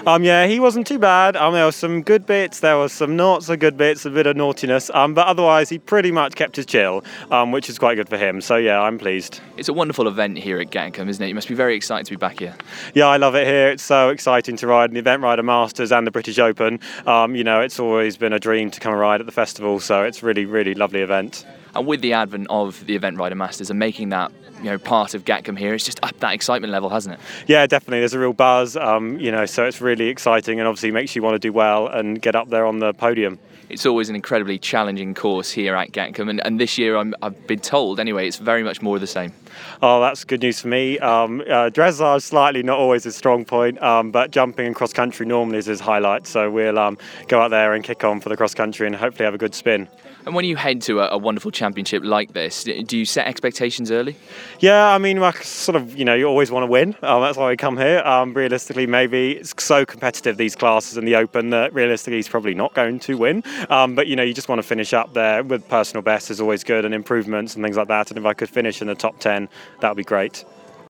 Yeah, he wasn't too bad. There were some good bits, there were some not so good bits, a bit of naughtiness. But otherwise, he pretty much kept his chill, which is quite good for him. So yeah, I'm pleased. It's a wonderful event here at Gatcombe, isn't it? You must be very excited to be back here. Yeah, I love it here. It's so exciting to ride in the Event Rider Masters and the British Open. It's always been a dream to come and ride at the festival, so it's really, really lovely event. And with the advent of the Event Rider Masters and making that part of Gatcombe here, it's just up that excitement level, hasn't it? Yeah, definitely. There's a real buzz, so it's really exciting and obviously makes you want to do well and get up there on the podium. It's always an incredibly challenging course here at Gatcombe, and this year I've been told anyway it's very much more of the same. Oh, that's good news for me. Dressage slightly not always his strong point, but jumping and cross country normally is his highlight. So we'll go out there and kick on for the cross country and hopefully have a good spin. And when you head to a wonderful championship like this, do you set expectations early? Yeah, I mean, you always want to win. That's why we come here. Realistically, maybe it's so competitive, these classes in the Open, that realistically he's probably not going to win. But you just want to finish up there with personal best is always good, and improvements and things like that. And if I could finish in the top 10, that would be great.